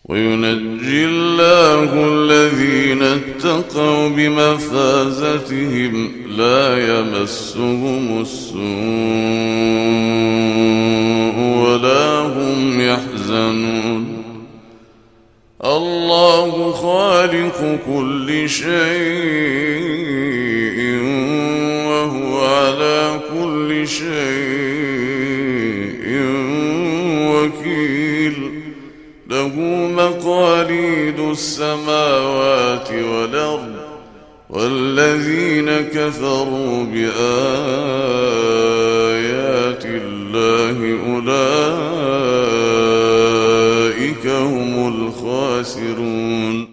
وينجي الله الذين اتقوا بمفازتهم لا يمسهم السوء ولا هم يحزنون. الله خالق كل شيء وهو على كل شيء وكيل. له مقاليد السماوات والأرض والذين كفروا بآيات الله أولئك هم الخاسرون.